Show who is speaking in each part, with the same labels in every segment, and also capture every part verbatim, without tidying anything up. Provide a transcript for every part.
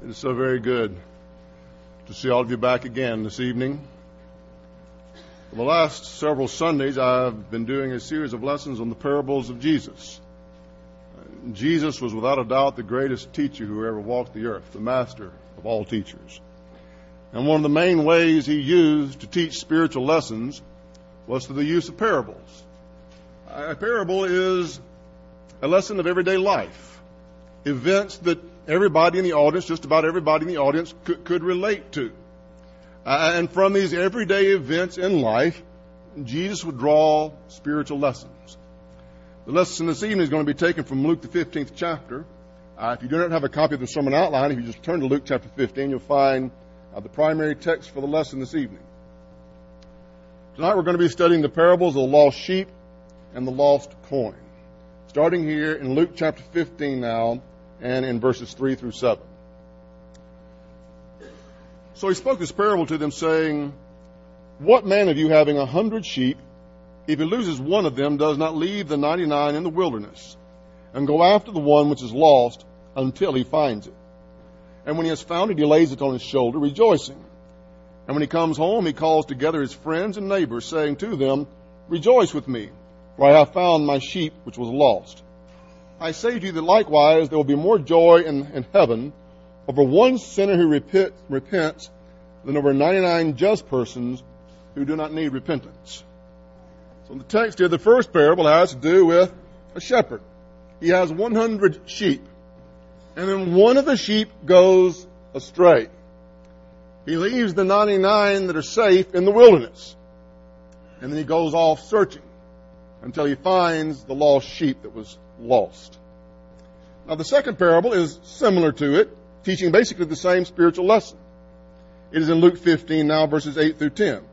Speaker 1: It is so very good to see all of you back again this evening. For the last several Sundays, I've been doing a series of lessons on the parables of Jesus. Jesus was without a doubt the greatest teacher who ever walked the earth, the master of all teachers. And one of the main ways he used to teach spiritual lessons was through the use of parables. A parable is a lesson of everyday life, events that everybody in the audience, just about everybody in the audience, could, could relate to. Uh, and from these everyday events in life, Jesus would draw spiritual lessons. The lesson this evening is going to be taken from Luke, the fifteenth chapter. Uh, if you do not have a copy of the sermon outline, if you just turn to Luke chapter fifteen, you'll find uh, the primary text for the lesson this evening. Tonight we're going to be studying the parables of the lost sheep and the lost coin. Starting here in Luke chapter fifteen now, and in verses three through seven. So he spoke this parable to them, saying, "What man of you, having a hundred sheep, if he loses one of them, does not leave the ninety-nine in the wilderness, and go after the one which is lost until he finds it? And when he has found it, he lays it on his shoulder, rejoicing. And when he comes home, he calls together his friends and neighbors, saying to them, Rejoice with me, for I have found my sheep which was lost. I say to you that likewise there will be more joy in, in heaven over one sinner who repent, repents than over ninety-nine just persons who do not need repentance." So in the text here, the first parable has to do with a shepherd. He has one hundred sheep, and then one of the sheep goes astray. He leaves the ninety-nine that are safe in the wilderness, and then he goes off searching until he finds the lost sheep that was lost. Now, the second parable is similar to it, teaching basically the same spiritual lesson. It is in Luke fifteen now, verses eight through ten.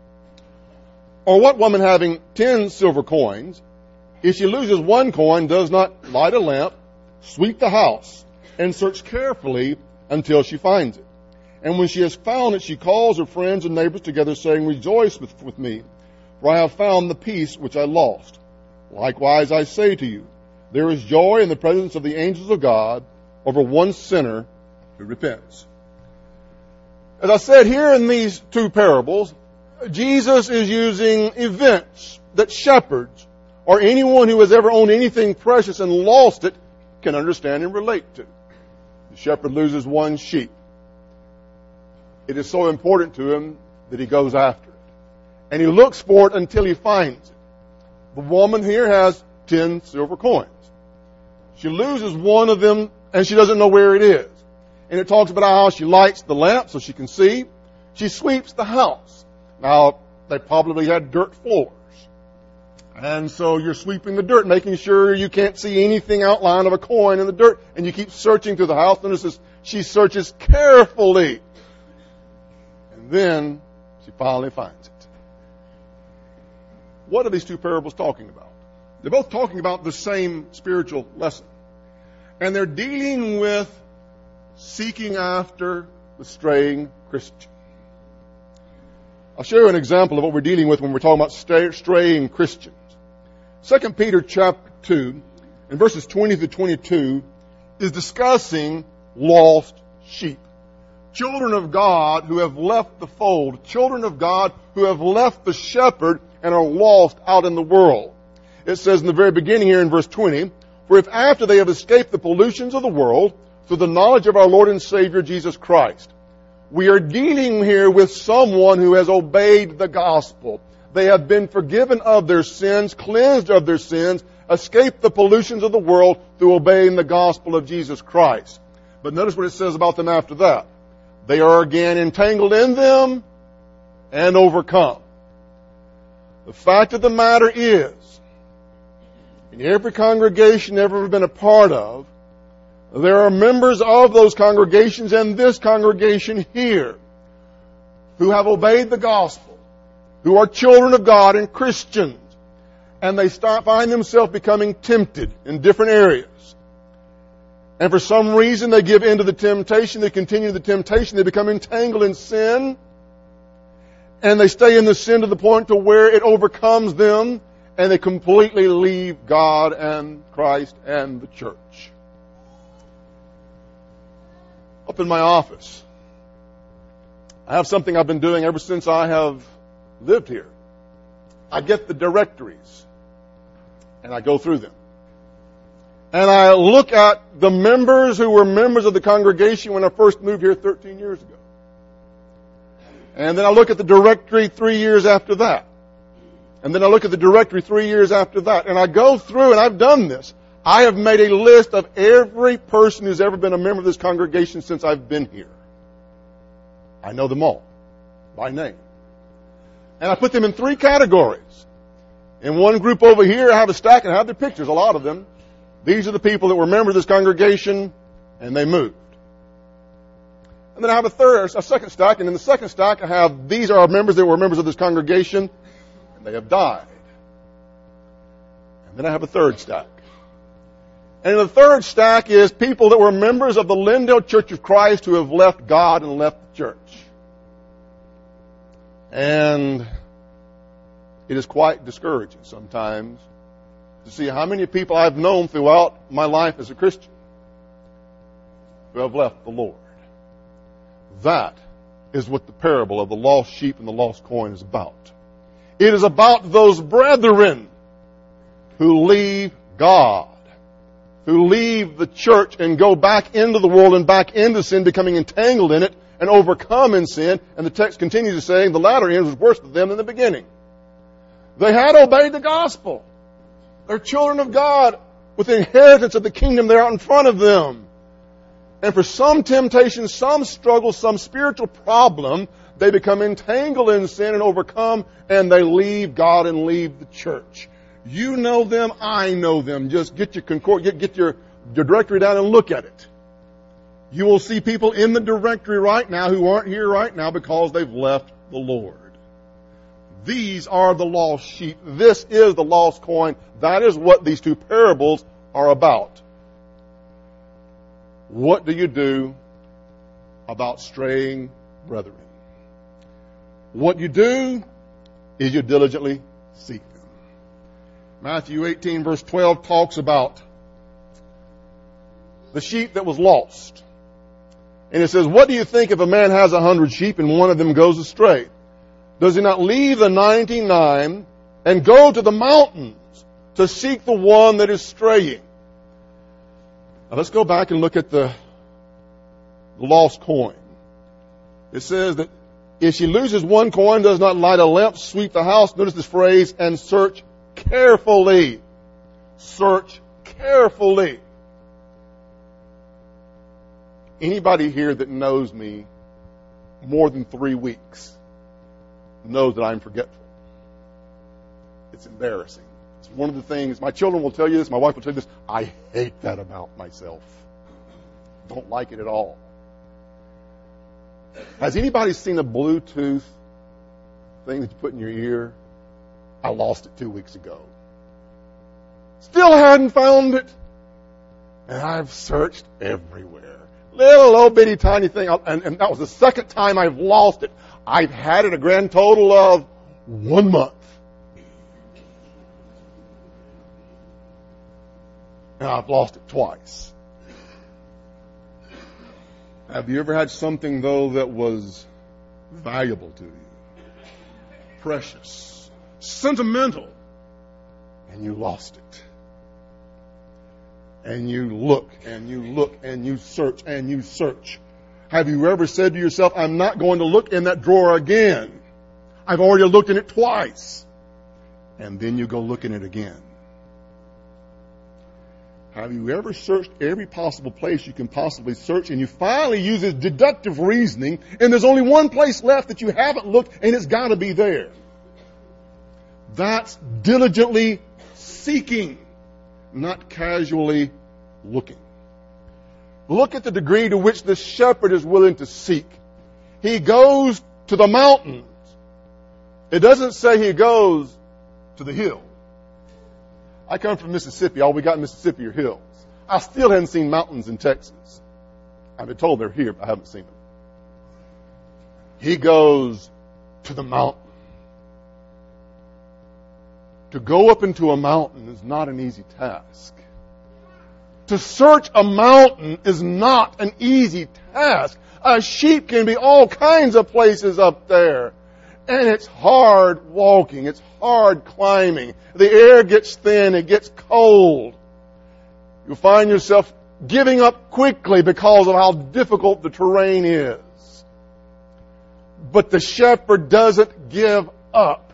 Speaker 1: "Or what woman having ten silver coins, if she loses one coin, does not light a lamp, sweep the house, and search carefully until she finds it? And when she has found it, she calls her friends and neighbors together, saying, Rejoice with, with me, for I have found the piece which I lost. Likewise, I say to you, there is joy in the presence of the angels of God over one sinner who repents." As I said, here in these two parables, Jesus is using events that shepherds or anyone who has ever owned anything precious and lost it can understand and relate to. The shepherd loses one sheep. It is so important to him that he goes after it. And he looks for it until he finds it. The woman here has ten silver coins. She loses one of them, and she doesn't know where it is. And it talks about how she lights the lamp so she can see. She sweeps the house. Now, they probably had dirt floors. And so you're sweeping the dirt, making sure you can't see anything outline of a coin in the dirt. And you keep searching through the house. And it says she searches carefully. And then she finally finds it. What are these two parables talking about? They're both talking about the same spiritual lesson. And they're dealing with seeking after the straying Christian. I'll show you an example of what we're dealing with when we're talking about straying Christians. Second Peter chapter two, in verses twenty through twenty-two, is discussing lost sheep. Children of God who have left the fold. Children of God who have left the shepherd and are lost out in the world. It says in the very beginning here in verse twenty, "For if after they have escaped the pollutions of the world, through the knowledge of our Lord and Savior Jesus Christ." We are dealing here with someone who has obeyed the gospel. They have been forgiven of their sins, cleansed of their sins, escaped the pollutions of the world through obeying the gospel of Jesus Christ. But notice what it says about them after that. They are again entangled in them and overcome. The fact of the matter is, in every congregation I've ever been a part of, there are members of those congregations and this congregation here who have obeyed the gospel, who are children of God and Christians, and they start, find themselves becoming tempted in different areas. And for some reason they give in to the temptation, they continue the temptation, they become entangled in sin, and they stay in the sin to the point to where it overcomes them, and they completely leave God and Christ and the church. up in my office, I have something I've been doing ever since I have lived here. I get the directories, and I go through them. And I look at the members who were members of the congregation when I first moved here thirteen years ago. And then I look at the directory three years after that. And then I look at the directory three years after that. And I go through, and I've done this. I have made a list of every person who's ever been a member of this congregation since I've been here. I know them all by name. And I put them in three categories. In one group over here, I have a stack and I have their pictures, a lot of them. These are the people that were members of this congregation, and they moved. And then I have a third, a second stack, and in the second stack I have, these are members that were members of this congregation, and they have died. And then I have a third stack. And in the third stack is people that were members of the Lindale Church of Christ who have left God and left the church. And it is quite discouraging sometimes to see how many people I've known throughout my life as a Christian who have left the Lord. That is what the parable of the lost sheep and the lost coin is about. It is about those brethren who leave God, who leave the church and go back into the world and back into sin, becoming entangled in it and overcome in sin. And the text continues to say, the latter end was worse for them than the beginning. They had obeyed the gospel. They're children of God with the inheritance of the kingdom there out in front of them. And for some temptation, some struggle, some spiritual problem, they become entangled in sin and overcome, and they leave God and leave the church. You know them, I know them. Just get your concord, get, get your, your directory down and look at it. You will see people in the directory right now who aren't here right now because they've left the Lord. These are the lost sheep. This is the lost coin. That is what these two parables are about. What do you do about straying brethren? What you do is you diligently seek them. Matthew eighteen verse twelve talks about the sheep that was lost. And it says, what do you think if a man has a hundred sheep and one of them goes astray? Does he not leave the ninety-nine and go to the mountains to seek the one that is straying? Now let's go back and look at the, the lost coin. It says that if she loses one coin, does not light a lamp, sweep the house, notice this phrase, and search carefully. Search carefully. Anybody here that knows me more than three weeks knows that I'm forgetful. It's embarrassing. It's one of the things, my children will tell you this, my wife will tell you this, I hate that about myself. Don't like it at all. Has anybody seen a Bluetooth thing that you put in your ear? I lost it two weeks ago. Still hadn't found it. And I've searched everywhere. Little old bitty tiny thing, and, and that was the second time I've lost it. I've had it a grand total of one month. And I've lost it twice. Have you ever had something, though, that was valuable to you? Precious. Sentimental. And you lost it. And you look, and you look, and you search, and you search. Have you ever said to yourself, I'm not going to look in that drawer again. I've already looked in it twice. And then you go look in it again. Have you ever searched every possible place you can possibly search, and you finally use this deductive reasoning, and there's only one place left that you haven't looked, and it's got to be there? That's diligently seeking, not casually looking. Look at the degree to which the shepherd is willing to seek. He goes to the mountains. It doesn't say he goes to the hill. I come from Mississippi. All we got in Mississippi are hills. I still haven't seen mountains in Texas. I've been told they're here, but I haven't seen them. He goes to the mountain. To go up into a mountain is not an easy task. To search a mountain is not an easy task. A sheep can be all kinds of places up there. And it's hard walking. It's hard climbing. The air gets thin. It gets cold. You'll find yourself giving up quickly because of how difficult the terrain is. But the shepherd doesn't give up.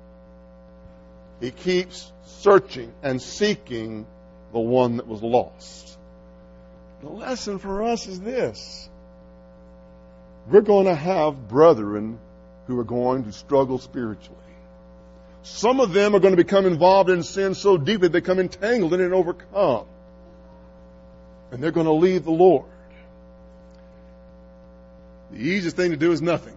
Speaker 1: He keeps searching and seeking the one that was lost. The lesson for us is this. We're going to have brethren who are going to struggle spiritually. Some of them are going to become involved in sin so deeply they become entangled in it and overcome. And they're going to leave the Lord. The easiest thing to do is nothing.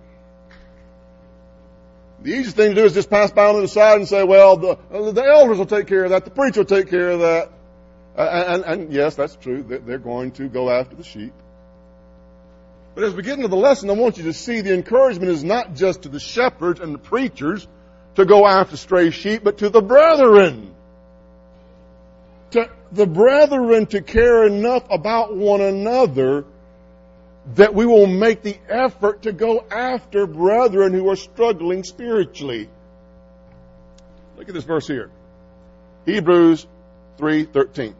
Speaker 1: The easiest thing to do is just pass by on the side and say, well, the, the elders will take care of that. The preacher will take care of that. Uh, and, and yes, that's true. They're going to go after the sheep. But as we get into the lesson, I want you to see the encouragement is not just to the shepherds and the preachers to go after stray sheep, but to the brethren. To the brethren to care enough about one another that we will make the effort to go after brethren who are struggling spiritually. Look at this verse here. Hebrews three thirteen.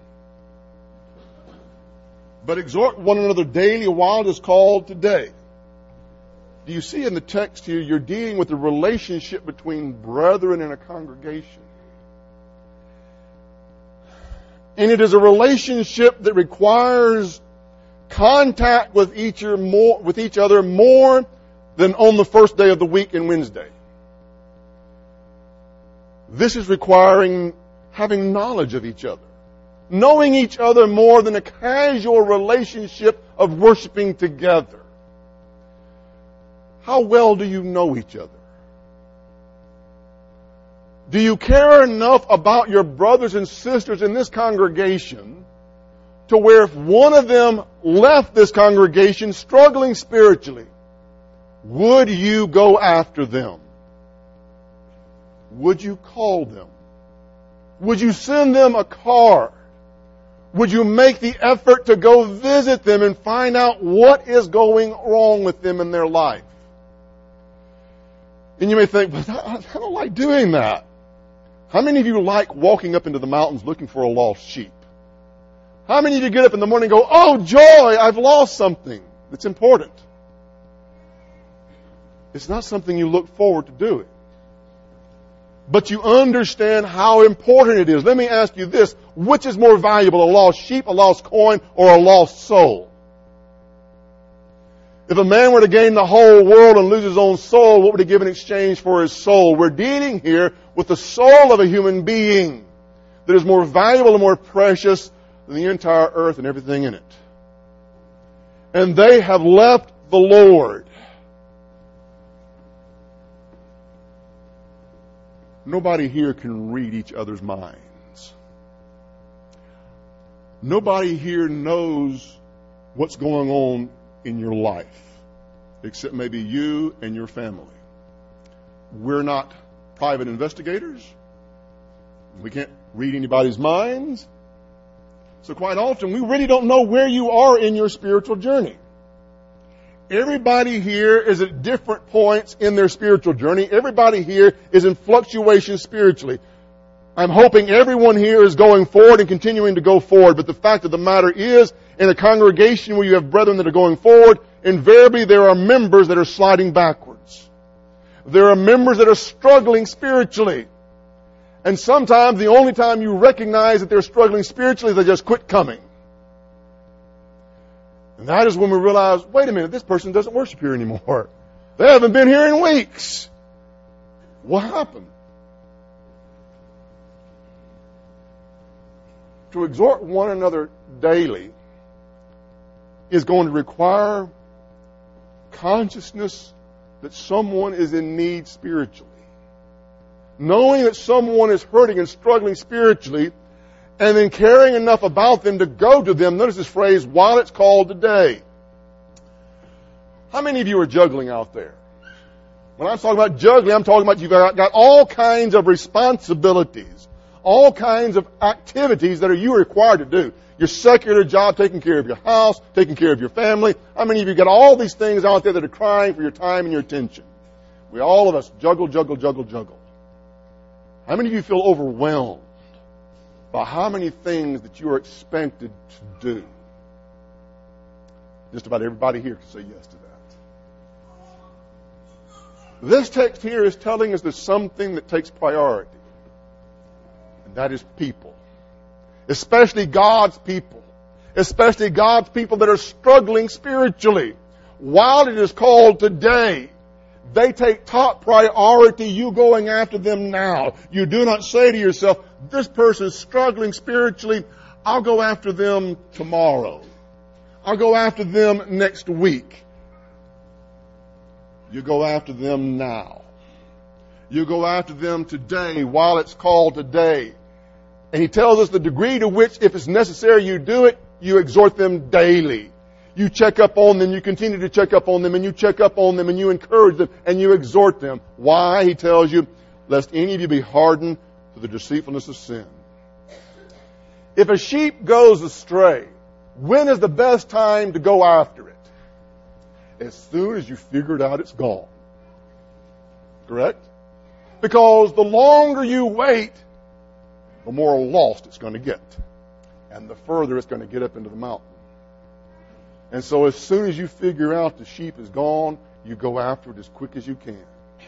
Speaker 1: But exhort one another daily while it is called today. Do you see in the text here, you're dealing with the relationship between brethren in a congregation. And it is a relationship that requires contact with each, or more, with each other more than on the first day of the week and Wednesday. This is requiring having knowledge of each other. Knowing each other more than a casual relationship of worshiping together. How well do you know each other? Do you care enough about your brothers and sisters in this congregation to where if one of them left this congregation struggling spiritually, would you go after them? Would you call them? Would you send them a card? Would you make the effort to go visit them and find out what is going wrong with them in their life? And you may think, but I don't like doing that. How many of you like walking up into the mountains looking for a lost sheep? How many of you get up in the morning and go, oh joy, I've lost something that's important? It's not something you look forward to doing. But you understand how important it is. Let me ask you this. Which is more valuable, a lost sheep, a lost coin, or a lost soul? If a man were to gain the whole world and lose his own soul, what would he give in exchange for his soul? We're dealing here with the soul of a human being that is more valuable and more precious than the entire earth and everything in it. And they have left the Lord. Nobody here can read each other's minds. Nobody here knows what's going on in your life, except maybe you and your family. We're not private investigators. We can't read anybody's minds. So quite often, we really don't know where you are in your spiritual journey. Everybody here is at different points in their spiritual journey. Everybody here is in fluctuation spiritually. I'm hoping everyone here is going forward and continuing to go forward. But the fact of the matter is, in a congregation where you have brethren that are going forward, invariably there are members that are sliding backwards. There are members that are struggling spiritually. And sometimes the only time you recognize that they're struggling spiritually is they just quit coming. And that is when we realize, wait a minute, this person doesn't worship here anymore. They haven't been here in weeks. What happened? To exhort one another daily is going to require consciousness that someone is in need spiritually. Knowing that someone is hurting and struggling spiritually, and then caring enough about them to go to them. Notice this phrase, while it's called today. How many of you are juggling out there? When I'm talking about juggling, I'm talking about you've got, got all kinds of responsibilities, all kinds of activities that are you required to do. your secular job, taking care of your house, taking care of your family. How many of you got all these things out there that are crying for your time and your attention? We, all of us, juggle, juggle, juggle, juggle. How many of you feel overwhelmed by how many things that you are expected to do? Just about everybody here can say yes to that. This text here is telling us there's something that takes priority, and that is people. Especially God's people. Especially God's people that are struggling spiritually. While it is called today, they take top priority, you going after them now. You do not say to yourself, this person is struggling spiritually, I'll go after them tomorrow. I'll go after them next week. You go after them now. You go after them today while it's called today. And he tells us the degree to which, if it's necessary, you do it, you exhort them daily. You check up on them, you continue to check up on them, and you check up on them, and you encourage them, and you exhort them. Why? He tells you, lest any of you be hardened to the deceitfulness of sin. If a sheep goes astray, when is the best time to go after it? As soon as you figured out it's gone. Correct? Because the longer you wait, the more lost it's going to get. And the further it's going to get up into the mountain. And so as soon as you figure out the sheep is gone, you go after it as quick as you can.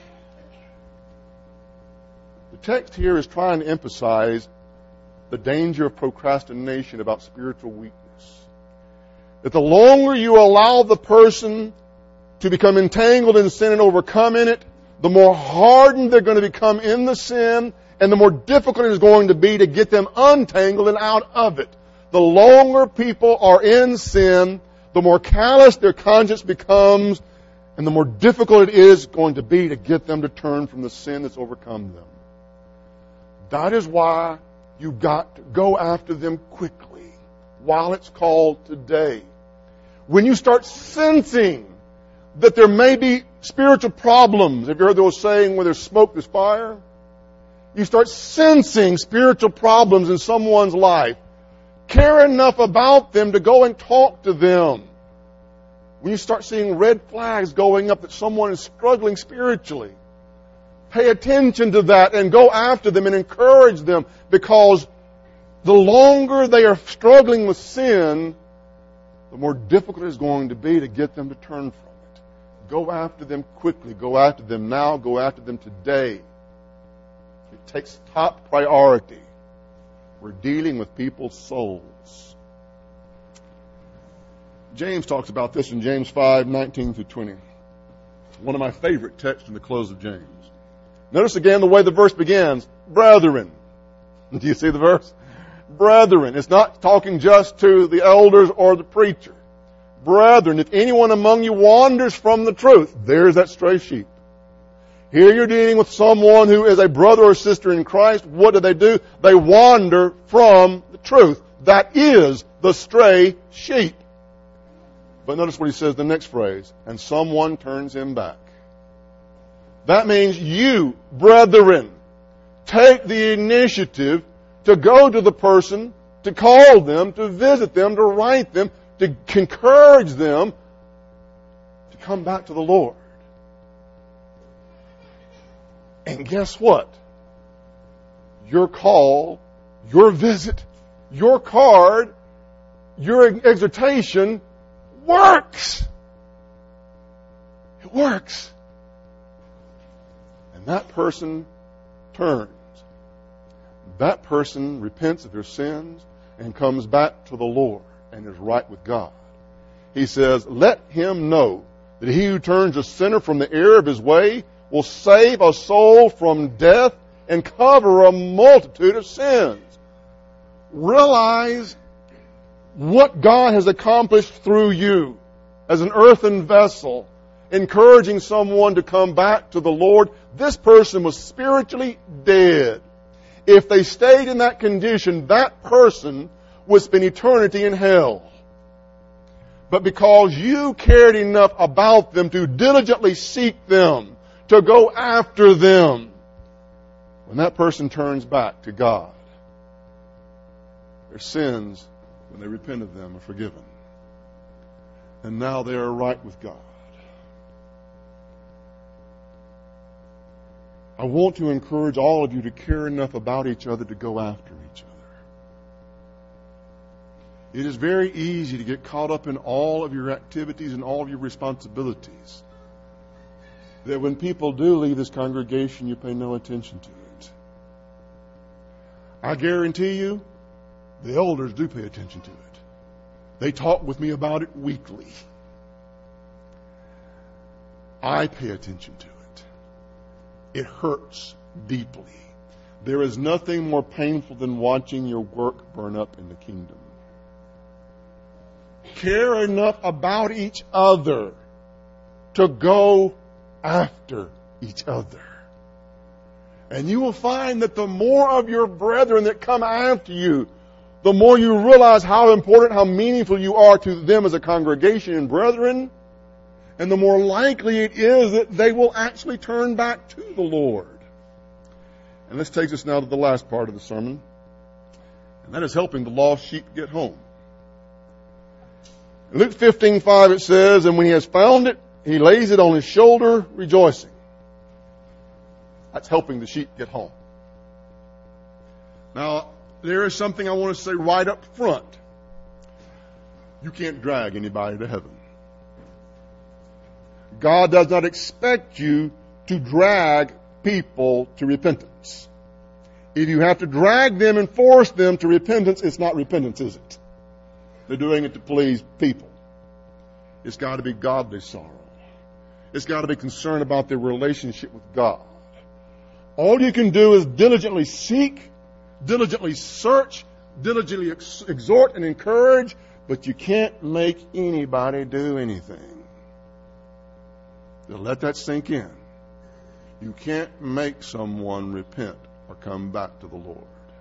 Speaker 1: The text here is trying to emphasize the danger of procrastination about spiritual weakness. That the longer you allow the person to become entangled in sin and overcome in it, the more hardened they're going to become in the sin, and the more difficult it is going to be to get them untangled and out of it. The longer people are in sin, the more callous their conscience becomes, and the more difficult it is going to be to get them to turn from the sin that's overcome them. That is why you've got to go after them quickly, while it's called today. When you start sensing that there may be spiritual problems, have you heard those saying, where there's smoke, there's fire? You start sensing spiritual problems in someone's life. Care enough about them to go and talk to them. When you start seeing red flags going up that someone is struggling spiritually, pay attention to that and go after them and encourage them, because the longer they are struggling with sin, the more difficult it is going to be to get them to turn from it. Go after them quickly. Go after them now. Go after them today. It takes top priority. We're dealing with people's souls. James talks about this in James five, nineteen through twenty. One of my favorite texts in the close of James. Notice again the way the verse begins. Brethren. Do you see the verse? Brethren. It's not talking just to the elders or the preacher. Brethren, if anyone among you wanders from the truth, there's that stray sheep. Here you're dealing with someone who is a brother or sister in Christ. What do they do? They wander from the truth. That is the stray sheep. But notice what he says, the next phrase, and someone turns him back. That means you, brethren, take the initiative to go to the person, to call them, to visit them, to write them, to encourage them to come back to the Lord. And guess what? Your call, your visit, your card, your exhortation works. It works. And that person turns. That person repents of their sins and comes back to the Lord and is right with God. He says, let him know that he who turns a sinner from the error of his way will save a soul from death and cover a multitude of sins. Realize what God has accomplished through you as an earthen vessel, encouraging someone to come back to the Lord. This person was spiritually dead. If they stayed in that condition, that person would spend eternity in hell. But because you cared enough about them to diligently seek them, to go after them, when that person turns back to God, their sins when they repent of them, are forgiven. And now they are right with God. I want to encourage all of you to care enough about each other to go after each other. It is very easy to get caught up in all of your activities and all of your responsibilities, that when people do leave this congregation, you pay no attention to it. I guarantee you, the elders do pay attention to it. They talk with me about it weekly. I pay attention to it. It hurts deeply. There is nothing more painful than watching your work burn up in the kingdom. Care enough about each other to go after each other. And you will find that the more of your brethren that come after you, the more you realize how important, how meaningful you are to them as a congregation and brethren, and the more likely it is that they will actually turn back to the Lord. And this takes us now to the last part of the sermon, and that is helping the lost sheep get home. In Luke fifteen five it says, and when he has found it, he lays it on his shoulder, rejoicing. That's helping the sheep get home. Now, there is something I want to say right up front. You can't drag anybody to heaven. God does not expect you to drag people to repentance. If you have to drag them and force them to repentance, it's not repentance, is it? They're doing it to please people. It's got to be godly sorrow. It's got to be concern about their relationship with God. All you can do is diligently seek, diligently search, diligently ex- exhort and encourage, but you can't make anybody do anything. So let that sink in. You can't make someone repent or come back to the Lord.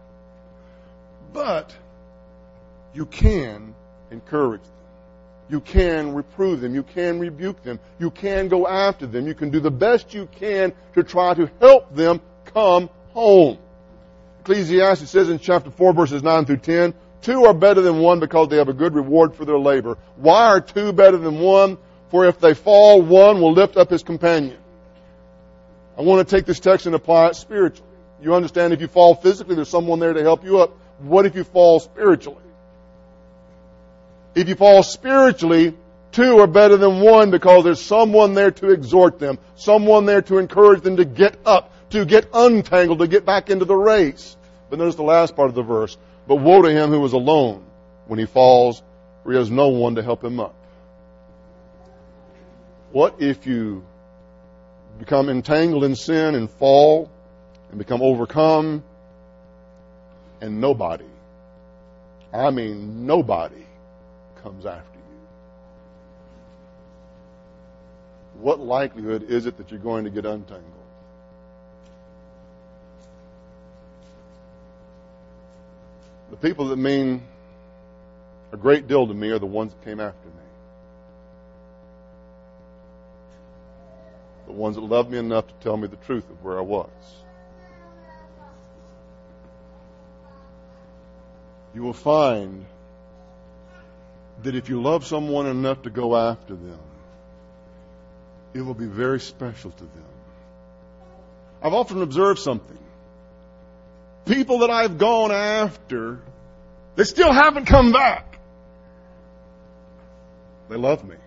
Speaker 1: But you can encourage them. You can reprove them. You can rebuke them. You can go after them. You can do the best you can to try to help them come home. Ecclesiastes says in chapter four, verses nine through ten, two are better than one because they have a good reward for their labor. Why are two better than one? For if they fall, one will lift up his companion. I want to take this text and apply it spiritually. You understand, if you fall physically, there's someone there to help you up. What if you fall spiritually? If you fall spiritually, two are better than one because there's someone there to exhort them, someone there to encourage them to get up, to get untangled, to get back into the race. But notice the last part of the verse. But woe to him who is alone when he falls, for he has no one to help him up. What if you become entangled in sin and fall and become overcome and nobody, I mean nobody, comes after you? What likelihood is it that you're going to get untangled? The people that mean a great deal to me are the ones that came after me. The ones that loved me enough to tell me the truth of where I was. You will find that if you love someone enough to go after them, it will be very special to them. I've often observed something. People that I've gone after, they still haven't come back. They love me.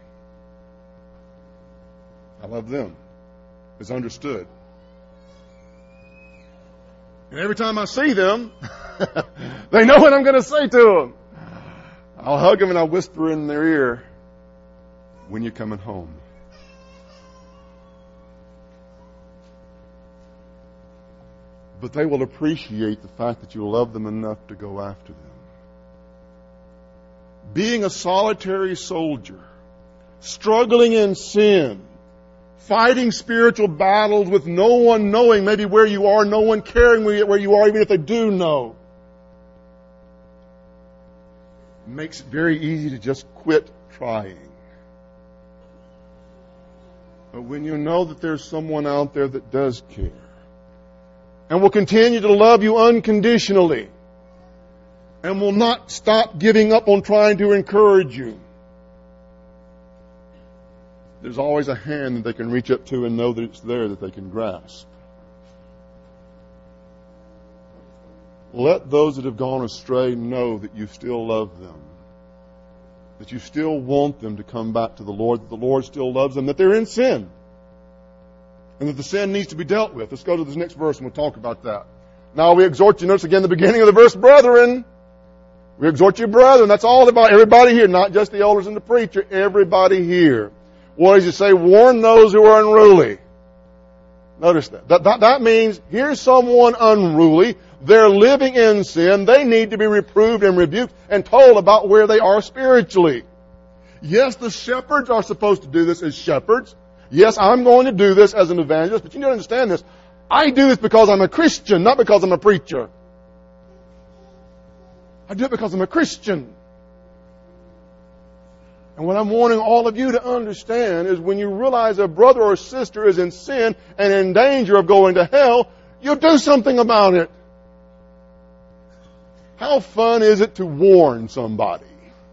Speaker 1: I love them. It's understood. And every time I see them, they know what I'm going to say to them. I'll hug them and I'll whisper in their ear, when you're coming home. But they will appreciate the fact that you love them enough to go after them. Being a solitary soldier, struggling in sin, fighting spiritual battles with no one knowing maybe where you are, no one caring where you are, even if they do know, makes it very easy to just quit trying. But when you know that there's someone out there that does care and will continue to love you unconditionally and will not stop giving up on trying to encourage you. There's always a hand that they can reach up to and know that it's there that they can grasp. Let those that have gone astray know that you still love them, that you still want them to come back to the Lord, that the Lord still loves them, that they're in sin, and that the sin needs to be dealt with. Let's go to this next verse and we'll talk about that. Now we exhort you, notice again the beginning of the verse, brethren. We exhort you, brethren. That's all about everybody here, not just the elders and the preacher, everybody here. What does it say? Warn those who are unruly. Notice that. That, that. that means here's someone unruly. They're living in sin. They need to be reproved and rebuked and told about where they are spiritually. Yes, the shepherds are supposed to do this as shepherds. Yes, I'm going to do this as an evangelist, but you need to understand this. I do this because I'm a Christian, not because I'm a preacher. I do it because I'm a Christian. And what I'm wanting all of you to understand is when you realize a brother or sister is in sin and in danger of going to hell, you do something about it. How fun is it to warn somebody?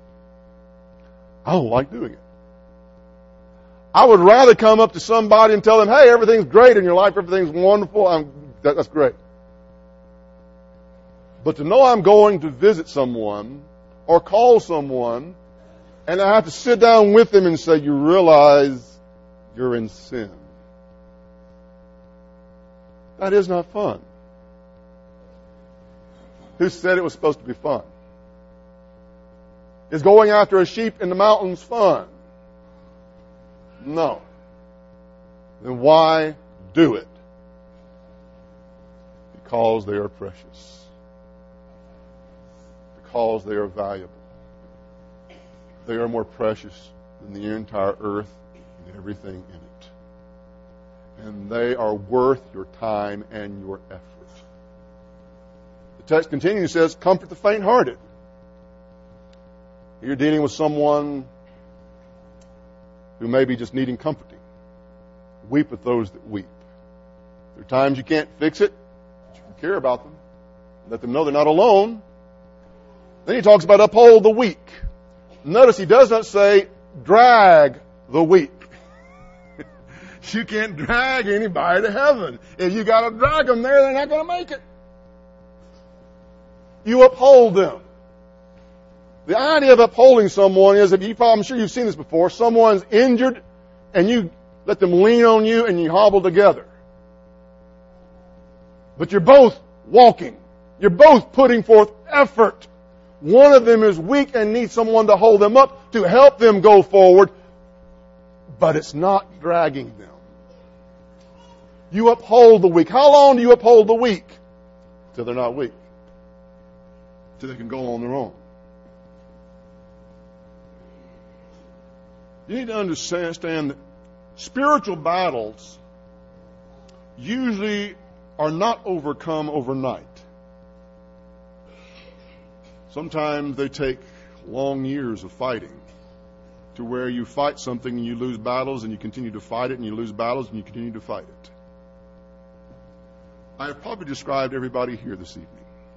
Speaker 1: I don't like doing it. I would rather come up to somebody and tell them, hey, everything's great in your life, everything's wonderful, I'm, that, that's great. But to know I'm going to visit someone or call someone and I have to sit down with them and say, you realize you're in sin. That is not fun. Who said it was supposed to be fun? Is going after a sheep in the mountains fun? No. Then why do it? Because they are precious. Because they are valuable. They are more precious than the entire earth and everything in it. And they are worth your time and your effort. The text continues and says, comfort the faint-hearted. You're dealing with someone who may be just needing comforting. Weep with those that weep. There are times you can't fix it, but you can care about them. Let them know they're not alone. Then he talks about uphold the weak. Notice he does not say drag the weak. You can't drag anybody to heaven. If you got to drag them there, they're not going to make it. You uphold them. The idea of upholding someone is, if you, I'm sure you've seen this before, someone's injured and you let them lean on you and you hobble together. But you're both walking. You're both putting forth effort. One of them is weak and needs someone to hold them up to help them go forward, but it's not dragging them. You uphold the weak. How long do you uphold the weak? Till they're not weak. Till they can go on their own. You need to understand that spiritual battles usually are not overcome overnight. Sometimes they take long years of fighting to where you fight something and you lose battles and you continue to fight it and you lose battles and you continue to fight it. I have probably described everybody here this evening.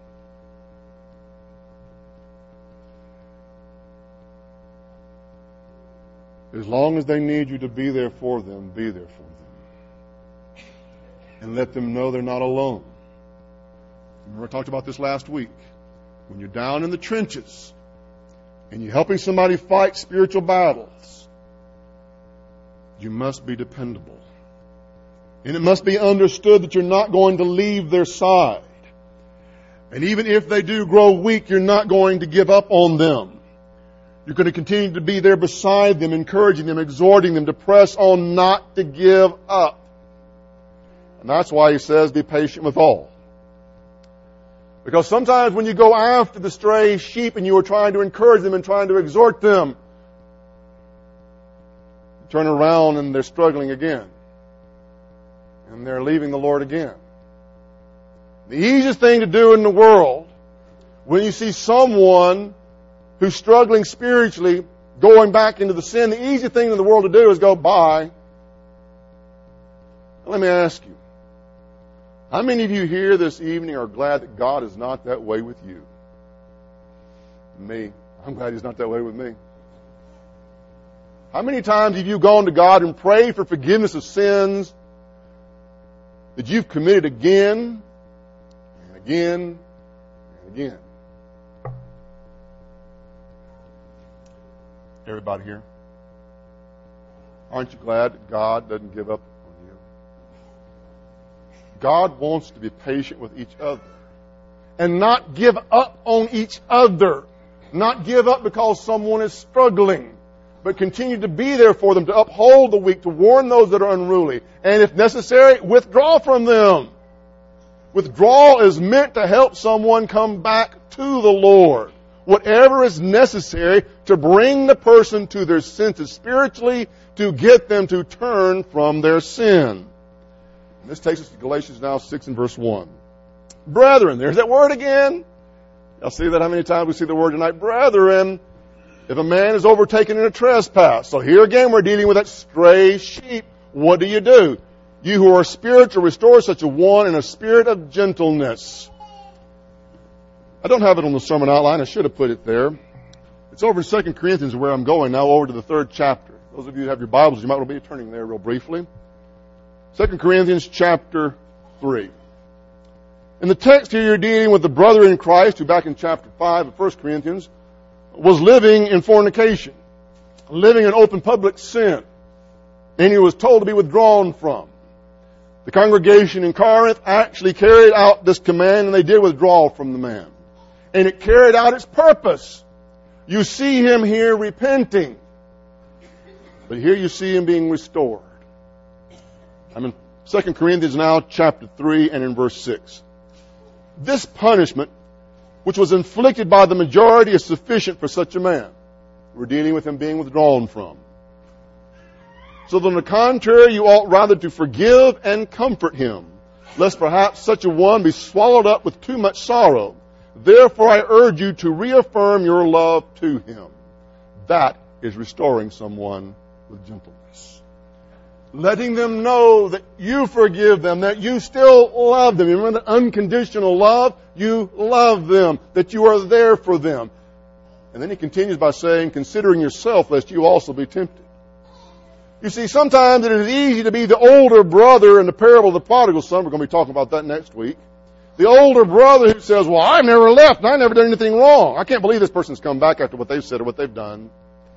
Speaker 1: As long as they need you to be there for them, be there for them. And let them know they're not alone. Remember I talked about this last week. When you're down in the trenches and you're helping somebody fight spiritual battles, you must be dependable. And it must be understood that you're not going to leave their side. And even if they do grow weak, you're not going to give up on them. You're going to continue to be there beside them, encouraging them, exhorting them to press on, not to give up. And that's why he says, be patient with all. Because sometimes when you go after the stray sheep and you are trying to encourage them and trying to exhort them, you turn around and they're struggling again. And they're leaving the Lord again. The easiest thing to do in the world, when you see someone who's struggling spiritually, going back into the sin, the easiest thing in the world to do is go, bye. Let me ask you, how many of you here this evening are glad that God is not that way with you? Me. I'm glad He's not that way with me. How many times have you gone to God and prayed for forgiveness of sins that you've committed again and again and again? Everybody here? Aren't you glad that God doesn't give up on you? God wants to be patient with each other and not give up on each other. Not give up because someone is struggling, but continue to be there for them, to uphold the weak, to warn those that are unruly, and if necessary, withdraw from them. Withdrawal is meant to help someone come back to the Lord. Whatever is necessary to bring the person to their senses spiritually, to get them to turn from their sin. And this takes us to Galatians now six and verse one. Brethren, there's that word again. Y'all see that how many times we see the word tonight? Brethren, if a man is overtaken in a trespass. So here again we're dealing with that stray sheep. What do you do? You who are spiritual, restore such a one in a spirit of gentleness. I don't have it on the sermon outline. I should have put it there. It's over in Second Corinthians where I'm going now, over to the third chapter. Those of you who have your Bibles, you might want to be turning there real briefly. Second Corinthians chapter three. In the text here, you're dealing with the brother in Christ who back in chapter five of First Corinthians was living in fornication, living in open public sin, and he was told to be withdrawn from. The congregation in Corinth actually carried out this command, and they did withdraw from the man. And it carried out its purpose. You see him here repenting, but here you see him being restored. I'm in Second Corinthians now, chapter three, and in verse six. This punishment, which was inflicted by the majority, is sufficient for such a man. We're dealing with him being withdrawn from. So that on the contrary, you ought rather to forgive and comfort him, lest perhaps such a one be swallowed up with too much sorrow. Therefore I urge you to reaffirm your love to him. That is restoring someone with gentleness. Letting them know that you forgive them, that you still love them. You remember the unconditional love? You love them, that you are there for them. And then he continues by saying, considering yourself, lest you also be tempted. You see, sometimes it is easy to be the older brother in the parable of the prodigal son. We're going to be talking about that next week. The older brother who says, well, I've never left and I've never done anything wrong. I can't believe this person's come back after what they've said or what they've done.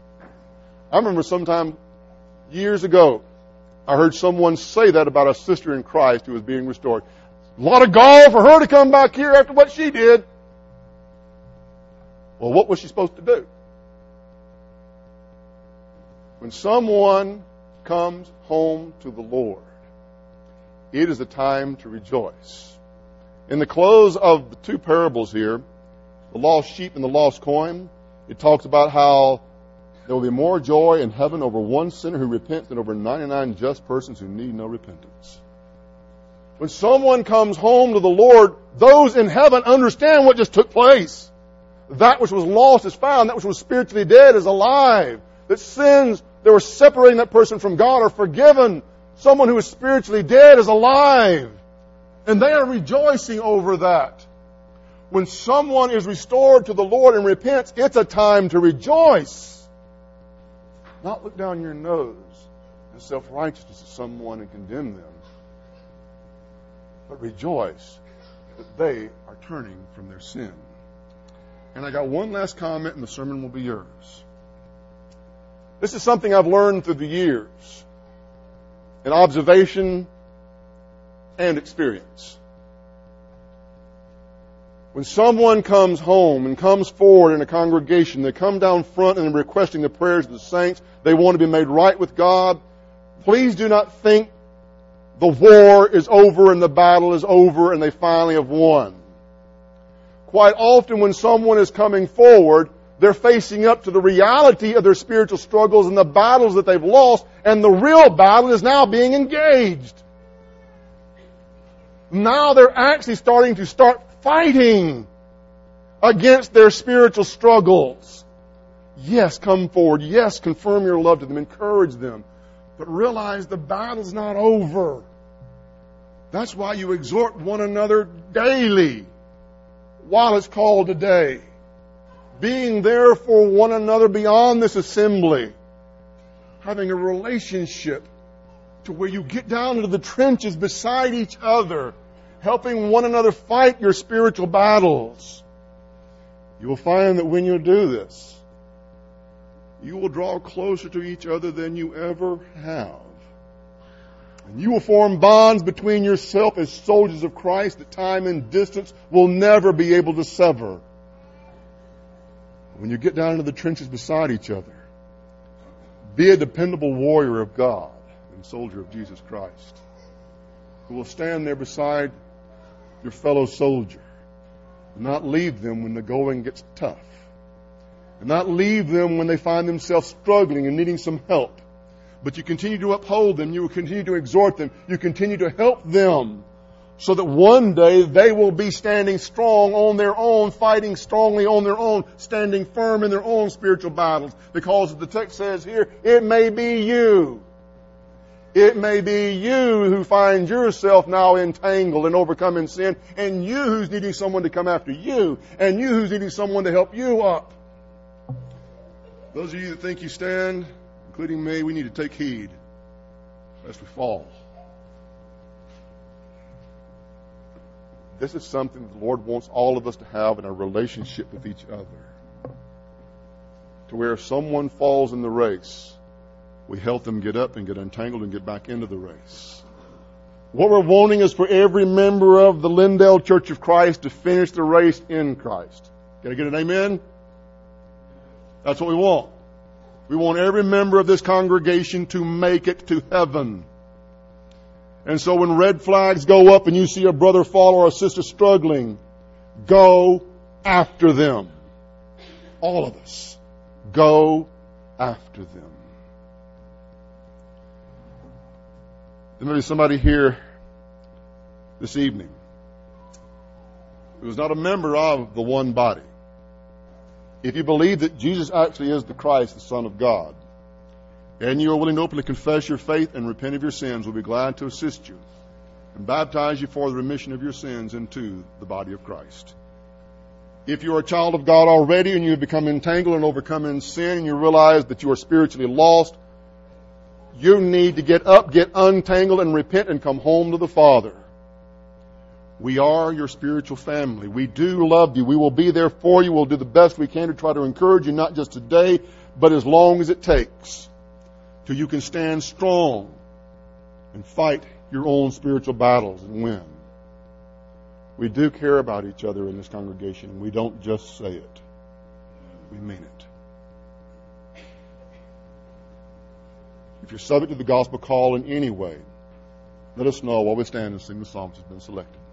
Speaker 1: I remember sometime years ago, I heard someone say that about a sister in Christ who was being restored. A lot of gall for her to come back here after what she did. Well, what was she supposed to do? When someone comes home to the Lord, it is a time to rejoice. In the close of the two parables here, the lost sheep and the lost coin, it talks about how there will be more joy in heaven over one sinner who repents than over ninety-nine just persons who need no repentance. When someone comes home to the Lord, those in heaven understand what just took place. That which was lost is found. That which was spiritually dead is alive. That sins that were separating that person from God are forgiven. Someone who is spiritually dead is alive. And they are rejoicing over that. When someone is restored to the Lord and repents, it's a time to rejoice. Not look down your nose at self-righteousness of someone and condemn them, but rejoice that they are turning from their sin. And I got one last comment, and the sermon will be yours. This is something I've learned through the years, in observation and experience. When someone comes home and comes forward in a congregation, they come down front and requesting the prayers of the saints, they want to be made right with God, please do not think the war is over and the battle is over and they finally have won. Quite often when someone is coming forward, they're facing up to the reality of their spiritual struggles and the battles that they've lost, and the real battle is now being engaged. Now they're actually starting to start fighting against their spiritual struggles. Yes, come forward. Yes, confirm your love to them. Encourage them. But realize the battle's not over. That's why you exhort one another daily while it's called today. being there for one another beyond this assembly, having a relationship to where you get down into the trenches beside each other, helping one another fight your spiritual battles. You will find that when you do this, you will draw closer to each other than you ever have. And you will form bonds between yourself as soldiers of Christ that time and distance will never be able to sever. When you get down into the trenches beside each other, be a dependable warrior of God and soldier of Jesus Christ, who will stand there beside your fellow soldier and not leave them when the going gets tough, and not leave them when they find themselves struggling and needing some help. But you continue to uphold them, you will continue to exhort them, you continue to help them, so that one day they will be standing strong on their own, fighting strongly on their own, standing firm in their own spiritual battles. Because the text says here, it may be you. It may be you who find yourself now entangled and overcome in sin, and you who's needing someone to come after you, and you who's needing someone to help you up. Those of you that think you stand, including me, we need to take heed lest we fall. This is something the Lord wants all of us to have in our relationship with each other. To where if someone falls in the race, we help them get up and get untangled and get back into the race. What we're wanting is for every member of the Lindale Church of Christ to finish the race in Christ. Can I get an amen? That's what we want. We want every member of this congregation to make it to heaven. And so when red flags go up and you see a brother fall or a sister struggling, go after them. All of us. Go after them. There may be somebody here this evening who is not a member of the one body. If you believe that Jesus actually is the Christ, the Son of God, and you are willing to openly confess your faith and repent of your sins, we'll be glad to assist you and baptize you for the remission of your sins into the body of Christ. If you are a child of God already and you have become entangled and overcome in sin and you realize that you are spiritually lost, you need to get up, get untangled, and repent and come home to the Father. We are your spiritual family. We do love you. We will be there for you. We'll do the best we can to try to encourage you, not just today, but as long as it takes, till you can stand strong and fight your own spiritual battles and win. We do care about each other in this congregation. We don't just say it. We mean it. If you're subject to the gospel call in any way, let us know while we stand and sing the psalm that's been selected.